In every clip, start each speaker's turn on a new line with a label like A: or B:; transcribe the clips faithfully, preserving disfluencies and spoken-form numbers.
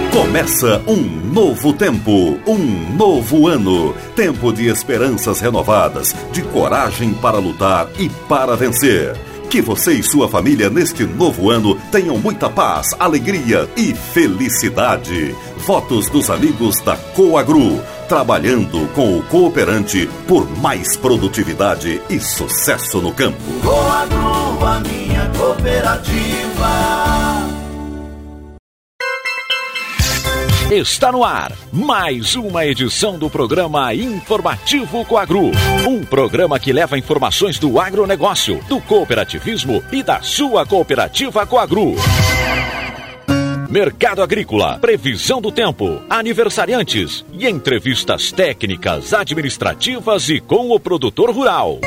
A: Começa um novo tempo, um novo ano. Tempo de esperanças renovadas, de coragem para lutar e para vencer. Que você e sua família neste novo ano tenham muita paz, alegria e felicidade. Votos dos amigos da Coagru, trabalhando com o cooperante por mais produtividade e sucesso no campo.
B: Coagru, a minha cooperativa.
C: Está no ar mais uma edição do programa Informativo Coagru. Um programa que leva informações do agronegócio, do cooperativismo e da sua cooperativa Coagru. Mercado agrícola, previsão do tempo, aniversariantes e entrevistas técnicas, administrativas e com o produtor rural.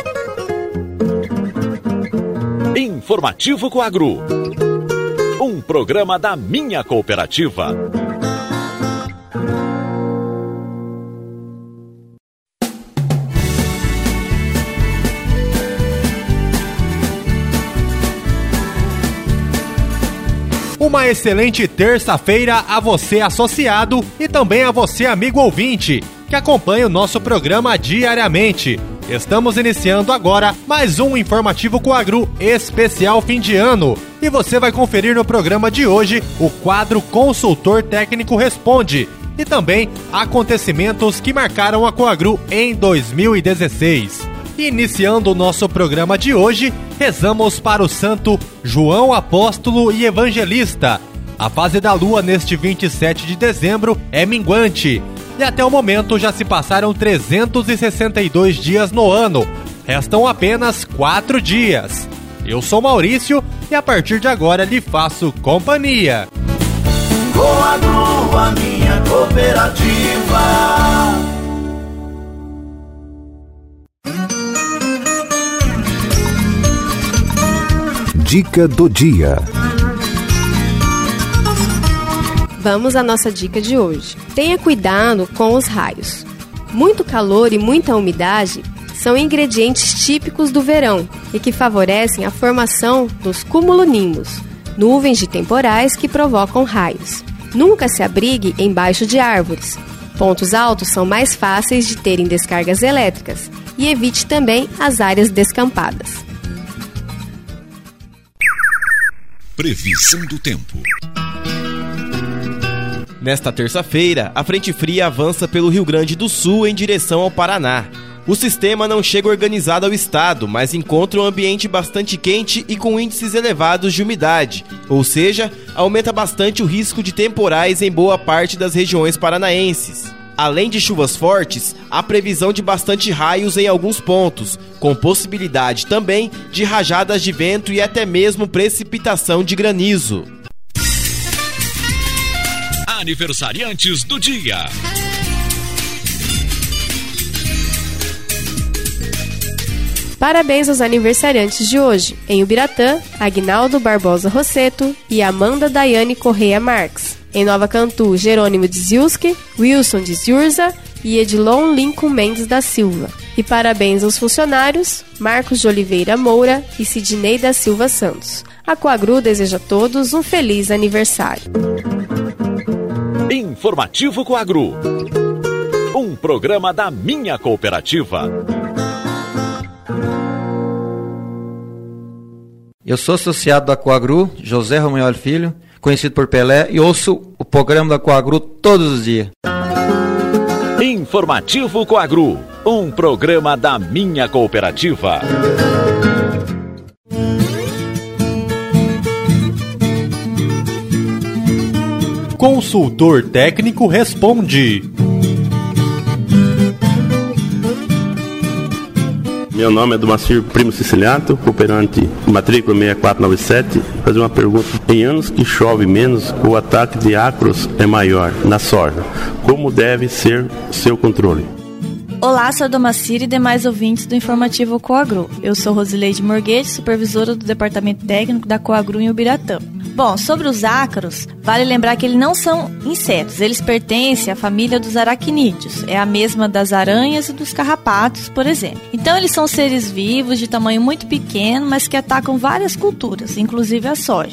C: Informativo Coagru. Um programa da minha cooperativa.
D: Uma excelente terça-feira a você associado e também a você amigo ouvinte, que acompanha o nosso programa diariamente. Estamos iniciando agora mais um Informativo Coagru especial fim de ano. E você vai conferir no programa de hoje o quadro Consultor Técnico Responde e também acontecimentos que marcaram a Coagru em dois mil e dezesseis. Iniciando o nosso programa de hoje, rezamos para o santo João Apóstolo e Evangelista. A fase da lua neste vinte e sete de dezembro é minguante e até o momento já se passaram trezentos e sessenta e dois dias no ano. Restam apenas quatro dias. Eu sou Maurício e a partir de agora lhe faço companhia.
B: Coagru, a minha cooperativa.
E: Dica do dia.
F: Vamos à nossa dica de hoje. Tenha cuidado com os raios. Muito calor e muita umidade são ingredientes típicos do verão e que favorecem a formação dos cumulonimbus, nuvens de temporais que provocam raios. Nunca se abrigue embaixo de árvores. Pontos altos são mais fáceis de terem descargas elétricas e evite também as áreas descampadas.
C: Previsão do tempo.
G: Nesta terça-feira, a frente fria avança pelo Rio Grande do Sul em direção ao Paraná. O sistema não chega organizado ao estado, mas encontra um ambiente bastante quente e com índices elevados de umidade, ou seja, aumenta bastante o risco de temporais em boa parte das regiões paranaenses. Além de chuvas fortes, há previsão de bastante raios em alguns pontos, com possibilidade também de rajadas de vento e até mesmo precipitação de granizo.
C: Aniversariantes do dia.
F: Parabéns aos aniversariantes de hoje. Em Ubiratã, Agnaldo Barbosa Rosseto e Amanda Daiane Correia Marques. Em Nova Cantu, Jerônimo de Ziuski, Wilson de Ziurza e Edilon Lincoln Mendes da Silva. E parabéns aos funcionários, Marcos de Oliveira Moura e Sidney da Silva Santos. A Coagru deseja a todos um feliz aniversário.
C: Informativo Coagru. Um programa da minha cooperativa.
H: Eu sou associado da Coagru, José Romeu Filho, conhecido por Pelé, e ouço o programa da Coagru todos os dias.
C: Informativo Coagru, um programa da minha cooperativa.
D: Consultor Técnico Responde.
I: Meu nome é Domacir Primo Siciliato, cooperante matrícula seis quatro nove sete. Vou fazer uma pergunta. Em anos que chove menos, o ataque de ácaros é maior na soja. Como deve ser seu controle?
J: Olá, sou a Domacir e demais ouvintes do Informativo Coagru. Eu sou Rosileide Morguete, supervisora do Departamento Técnico da Coagru em Ubiratã. Bom, sobre os ácaros, vale lembrar que eles não são insetos, eles pertencem à família dos aracnídeos, é a mesma das aranhas e dos carrapatos, por exemplo. Então eles são seres vivos de tamanho muito pequeno, mas que atacam várias culturas, inclusive a soja.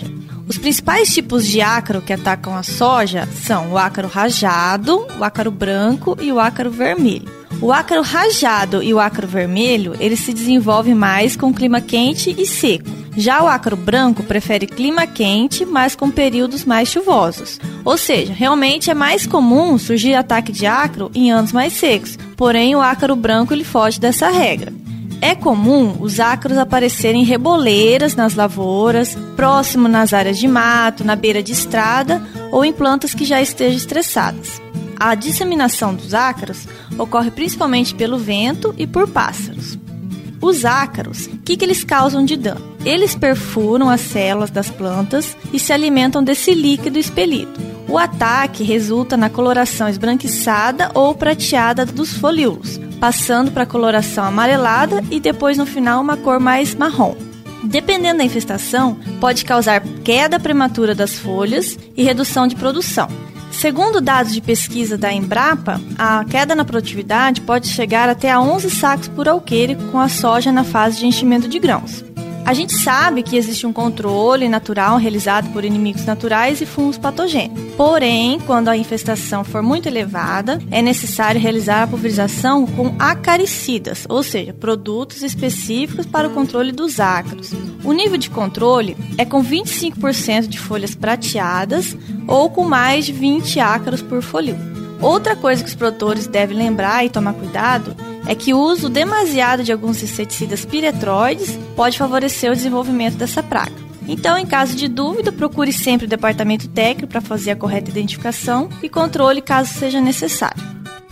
J: Os principais tipos de ácaro que atacam a soja são o ácaro rajado, o ácaro branco e o ácaro vermelho. O ácaro rajado e o ácaro vermelho, ele se desenvolve mais com clima quente e seco. Já o ácaro branco prefere clima quente, mas com períodos mais chuvosos. Ou seja, realmente é mais comum surgir ataque de ácaro em anos mais secos, porém o ácaro branco ele foge dessa regra. É comum os ácaros aparecerem em reboleiras nas lavouras, próximo nas áreas de mato, na beira de estrada ou em plantas que já estejam estressadas. A disseminação dos ácaros ocorre principalmente pelo vento e por pássaros. Os ácaros, o que, que eles causam de dano? Eles perfuram as células das plantas e se alimentam desse líquido expelido. O ataque resulta na coloração esbranquiçada ou prateada dos folíolos, passando para a coloração amarelada e depois no final uma cor mais marrom. Dependendo da infestação, pode causar queda prematura das folhas e redução de produção. Segundo dados de pesquisa da Embrapa, a queda na produtividade pode chegar até a onze sacos por alqueire com a soja na fase de enchimento de grãos. A gente sabe que existe um controle natural realizado por inimigos naturais e fungos patogênicos. Porém, quando a infestação for muito elevada, é necessário realizar a pulverização com acaricidas, ou seja, produtos específicos para o controle dos ácaros. O nível de controle é com vinte e cinco por cento de folhas prateadas ou com mais de vinte ácaros por folíolo. Outra coisa que os produtores devem lembrar e tomar cuidado é que o uso demasiado de alguns inseticidas piretroides pode favorecer o desenvolvimento dessa praga. Então, em caso de dúvida, procure sempre o departamento técnico para fazer a correta identificação e controle caso seja necessário.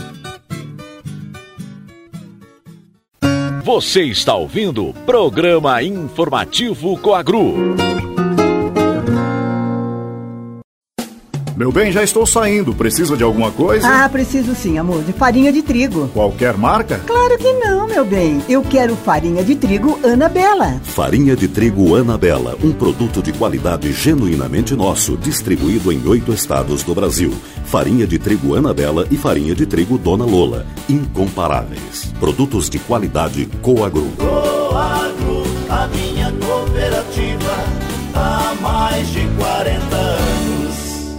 C: Você está ouvindo o Programa Informativo Coagru.
K: Meu bem, já estou saindo. Precisa de alguma coisa?
L: Ah, preciso sim, amor. De farinha de trigo.
K: Qualquer marca?
L: Claro que não, meu bem. Eu quero farinha de trigo Anabela.
A: Farinha de trigo Anabela, um produto de qualidade genuinamente nosso, distribuído em oito estados do Brasil. Farinha de trigo Anabela e farinha de trigo Dona Lola, incomparáveis. Produtos de qualidade Coagru.
B: Coagru, a minha cooperativa, há mais de quarenta anos.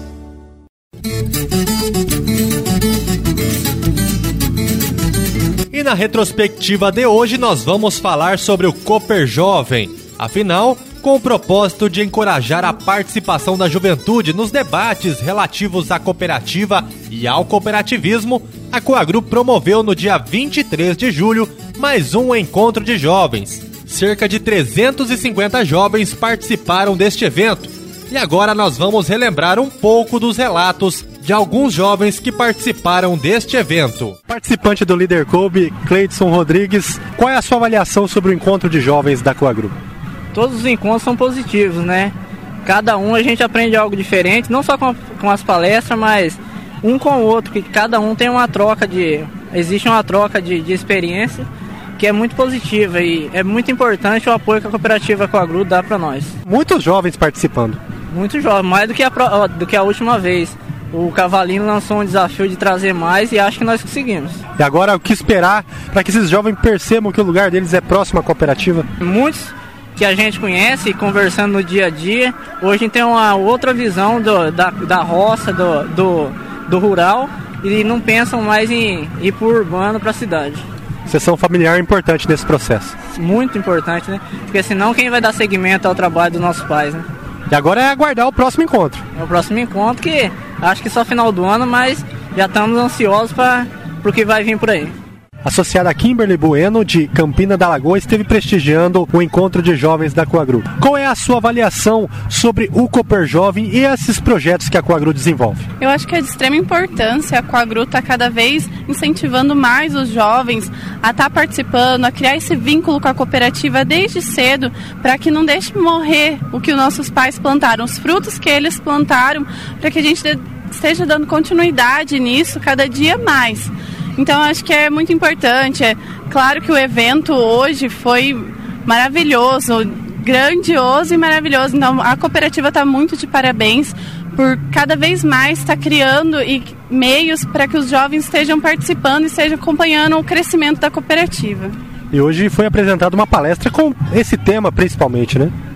D: E na retrospectiva de hoje nós vamos falar sobre o Cooper Jovem. Afinal, com o propósito de encorajar a participação da juventude nos debates relativos à cooperativa e ao cooperativismo, a Coagru promoveu no dia vinte e três de julho mais um encontro de jovens. Cerca de trezentos e cinquenta jovens participaram deste evento. E agora nós vamos relembrar um pouco dos relatos de alguns jovens que participaram deste evento.
M: Participante do Líder Clube, Cleidson Rodrigues, qual é a sua avaliação sobre o encontro de jovens da Coagru?
N: Todos os encontros são positivos, né? Cada um a gente aprende algo diferente, não só com, a, com as palestras, mas um com o outro, que cada um tem uma troca de... Existe uma troca de, de experiência que é muito positiva e é muito importante o apoio que a cooperativa Coagru dá para nós.
M: Muitos jovens participando.
N: Muito jovem, mais do que, a, do que a última vez. O Cavalino lançou um desafio de trazer mais e acho que nós conseguimos.
M: E agora o que esperar para que esses jovens percebam que o lugar deles é próximo à cooperativa?
N: Muitos que a gente conhece, conversando no dia a dia, hoje tem uma outra visão do, da, da roça, do, do, do rural, e não pensam mais em ir para o urbano, para a cidade.
M: Sessão familiar é importante nesse processo.
N: Muito importante, né? Porque senão quem vai dar seguimento ao trabalho dos nossos pais, né?
M: E agora é aguardar o próximo encontro.
N: É o próximo encontro que acho que só final do ano, mas já estamos ansiosos para o que vai vir por aí.
M: Associada Kimberly Bueno, de Campina da Lagoa, esteve prestigiando o encontro de jovens da Coagru. Qual é a sua avaliação sobre o Cooper Jovem e esses projetos que a Coagru desenvolve?
O: Eu acho que é de extrema importância. A Coagru está cada vez incentivando mais os jovens a estar tá participando, a criar esse vínculo com a cooperativa desde cedo, para que não deixe morrer o que os nossos pais plantaram, os frutos que eles plantaram, para que a gente esteja dando continuidade nisso cada dia mais. Então, acho que é muito importante. É claro que o evento hoje foi maravilhoso, grandioso e maravilhoso. Então, a cooperativa está muito de parabéns por cada vez mais estar tá criando e meios para que os jovens estejam participando e estejam acompanhando o crescimento da cooperativa.
M: E hoje foi apresentada uma palestra com esse tema, principalmente, né?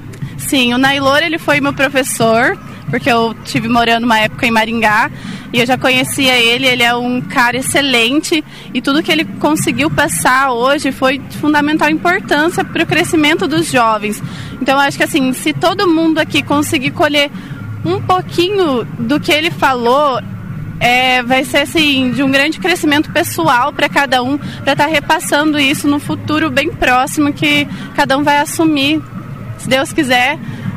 O: Sim, o Nailor, ele foi meu professor, porque eu tive morando uma época em Maringá e eu já conhecia ele, ele é um cara excelente e tudo que ele conseguiu passar hoje foi de fundamental importância para o crescimento dos jovens. Então eu acho que assim, se todo mundo aqui conseguir colher um pouquinho do que ele falou, é, vai ser assim, de um grande crescimento pessoal para cada um, para estar tá repassando isso no futuro bem próximo, que cada um vai assumir, se Deus quiser,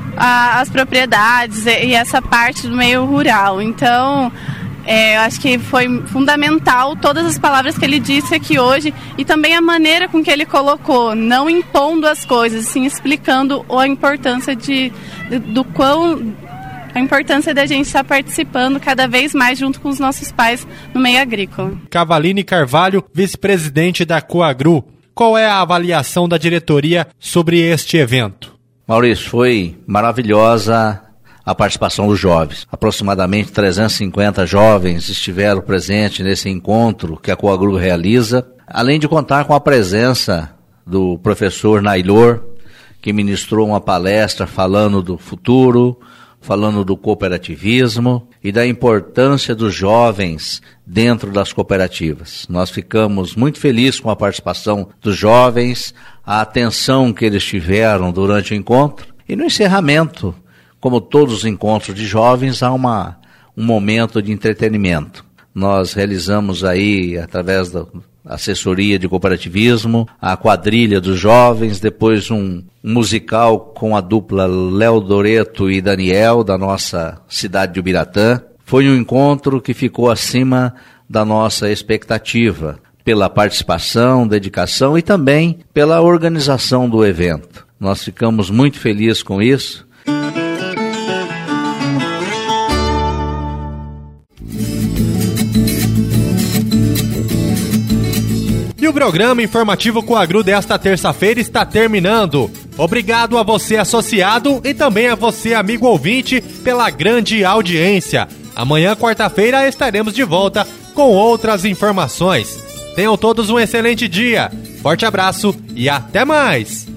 O: a, as propriedades e, e essa parte do meio rural. Então, é, eu acho que foi fundamental todas as palavras que ele disse aqui hoje e também a maneira com que ele colocou, não impondo as coisas, sim explicando a importância de, de, do quão... a importância da gente estar participando cada vez mais junto com os nossos pais no meio agrícola.
D: Cavaline Carvalho, vice-presidente da Coagru. Qual é a avaliação da diretoria sobre este evento?
P: Maurício, foi maravilhosa a participação dos jovens. Aproximadamente trezentos e cinquenta jovens estiveram presentes nesse encontro que a Coagru realiza, além de contar com a presença do professor Nailor, que ministrou uma palestra falando do futuro, falando do cooperativismo e da importância dos jovens dentro das cooperativas. Nós ficamos muito felizes com a participação dos jovens, a atenção que eles tiveram durante o encontro e no encerramento, como todos os encontros de jovens, há uma, um momento de entretenimento. Nós realizamos aí, através da assessoria de cooperativismo, a quadrilha dos jovens, depois um musical com a dupla Léo Doreto e Daniel, da nossa cidade de Ubiratã. Foi um encontro que ficou acima da nossa expectativa, pela participação, dedicação e também pela organização do evento. Nós ficamos muito felizes com isso.
D: E o programa informativo Coagru desta terça-feira está terminando. Obrigado a você, associado, e também a você, amigo ouvinte, pela grande audiência. Amanhã, quarta-feira, estaremos de volta com outras informações. Tenham todos um excelente dia. Forte abraço e até mais!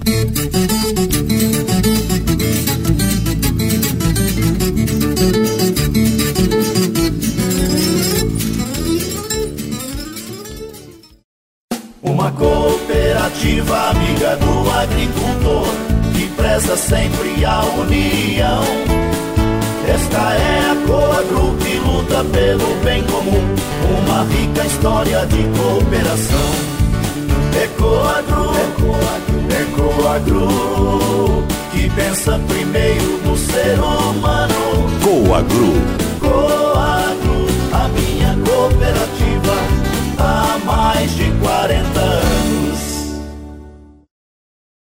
B: Uma cooperativa amiga do agricultor, que preza sempre a união. Esta é a Coagru que luta pelo bem comum, uma rica história de cooperação. É Coagru, é Coagru, é Coagru, que pensa primeiro no ser humano.
A: Coagru.